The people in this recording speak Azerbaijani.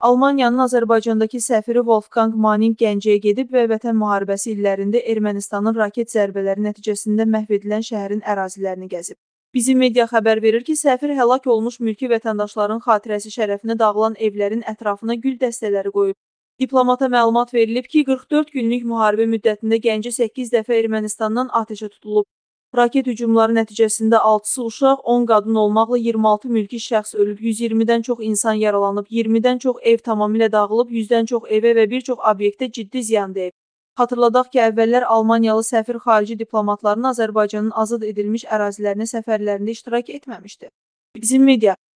Almaniyanın Azərbaycandakı səfiri Wolfgang Maning Gəncəyə gedib və Vətən müharibəsi illərində Ermənistanın raket zərbələri nəticəsində məhv edilən şəhərin ərazilərini gəzib. Bizim media xəbər verir ki, səfir həlak olmuş mülki vətəndaşların xatirəsi şərəfinə dağılan evlərin ətrafına gül dəstələri qoyub. Diplomata məlumat verilib ki, 44 günlük müharibə müddətində Gəncə 8 dəfə Ermənistandan atəşə tutulub. Raket hücumları nəticəsində 6-sı uşaq, 10 qadın olmaqla 26 mülki şəxs ölüb, 120-dən çox insan yaralanıb, 20-dən çox ev tamamilə dağılıb, 100-dən çox evə və bir çox obyektə ciddi ziyan dəyib. Xatırladaq ki, əvvəllər Almaniyalı səfir xarici diplomatların Azərbaycanın azad edilmiş ərazilərinə səfərlərində iştirak etməmişdi. Bizim media